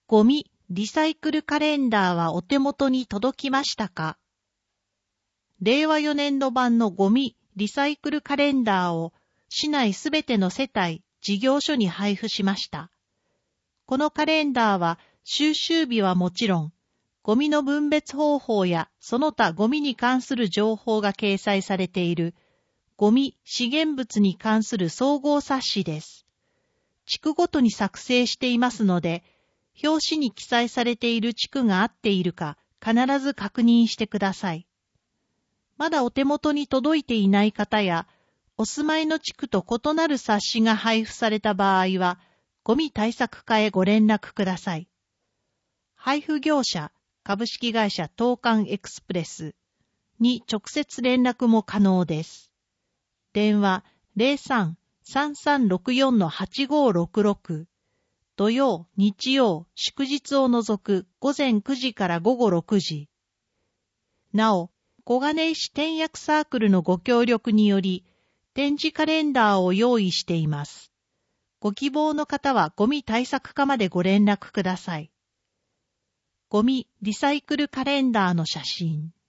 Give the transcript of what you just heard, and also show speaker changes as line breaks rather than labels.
ゴミリサイクルカレンダーはお手元に届きましたか？令和4年度版のゴミリサイクルカレンダーを市内すべての世帯、事業所に配布しました。このカレンダーは収集日はもちろん、ゴミの分別方法やその他ゴミに関する情報が掲載されているゴミ資源物に関する総合冊子です。地区ごとに作成していますので、表紙に記載されている地区が合っているか必ず確認してください。まだお手元に届いていない方や、お住まいの地区と異なる冊子が配布された場合は、ゴミ対策課へご連絡ください。配布業者、株式会社東韓エクスプレスに直接連絡も可能です。電話03-3364-8566土曜、日曜、祝日を除く午前9時から午後6時。なお、小金井市転訳サークルのご協力により、展示カレンダーを用意しています。ご希望の方はゴミ対策課までご連絡ください。ゴミリサイクルカレンダーの写真。